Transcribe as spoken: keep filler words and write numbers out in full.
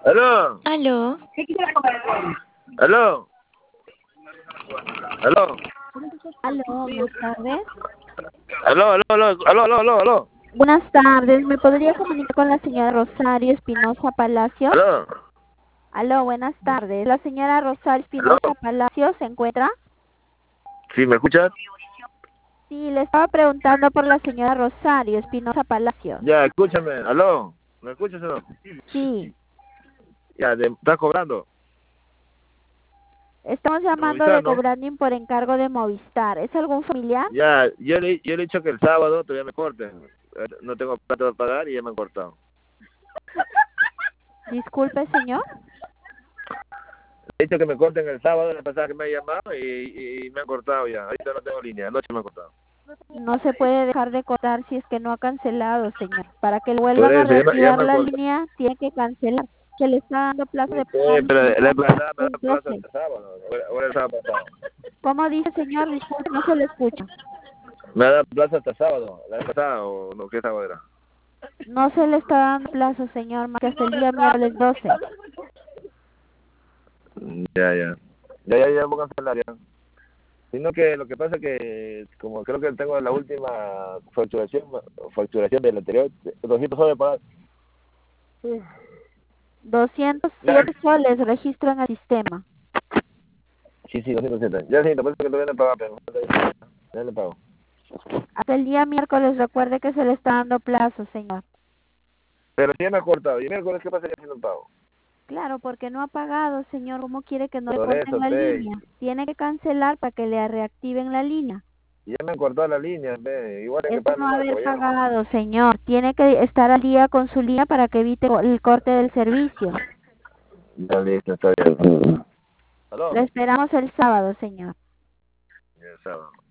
Aló, Aló, aló, aló, Aló, buenas tardes. aló, aló, aló, aló, aló, aló, aló, Buenas tardes, ¿me podría comunicar con la señora Rosario Espinosa Palacios? aló, Aló, buenas tardes. ¿La señora Rosario aló. Espinosa Palacios se encuentra? ¿Sí me escuchas? Sí, le estaba preguntando por la señora Rosario Espinosa Palacios. Ya, escúchame, aló, ¿me escuchas o no? Sí, Ya, de- ¿estás cobrando? estamos ¿De llamando Movistar, de no? Cobranding por encargo de Movistar. ¿Es algún familiar? Ya, yo le, yo le he dicho que el sábado todavía me corten. Eh, No tengo plata para pagar y ya me han cortado. Disculpe, señor. Le he dicho que me corten el sábado, la pasada que me ha llamado y, y me han cortado ya. Ahorita no tengo línea, anoche me han cortado. No se puede dejar de cortar si es que no ha cancelado, señor. Para que le Por vuelvan a eso, ya, me- ya reactivar me han la cortado. línea, tiene que cancelar. Se le está dando plazo de Sí, pagar pero la cincuenta pasada me da punto plaza doce. hasta sábado. Ahora, ahora el sábado pasado. ¿Cómo dice, señor? Disculpe, no se le escucha. Me da plaza hasta sábado. La vez pasada o no, ¿qué sábado era? No se le está dando plazo, señor, más que hasta el día miércoles doce. Mm, Ya, ya. Ya, ya, ya voy a cancelar ya. Sino que lo que pasa es que, como creo que tengo la última facturación, facturación del anterior, doscientos soles para pagar. doscientos Ya. siete soles registran el sistema. Sí, sí, doscientos siete. Ya, sí, te parece que todavía no he pagado, pero ya le pago. Hasta el día miércoles, recuerde que se le está dando plazo, señor. Pero si ya me ha cortado. ¿Y miércoles qué pasa si no pago? Claro, porque no ha pagado, señor. ¿Cómo quiere que no le Por corten eso, la pe. línea? Tiene que cancelar para que le reactiven la línea. Ya me han cortado la línea, pe. Igual hay que Es de pagar no normal, haber caballero. pagado, señor. Tiene que estar al día con su línea para que evite el corte del servicio. Ya, listo, está bien. Lo ¿Aló? esperamos el sábado, señor. Ya, sábado.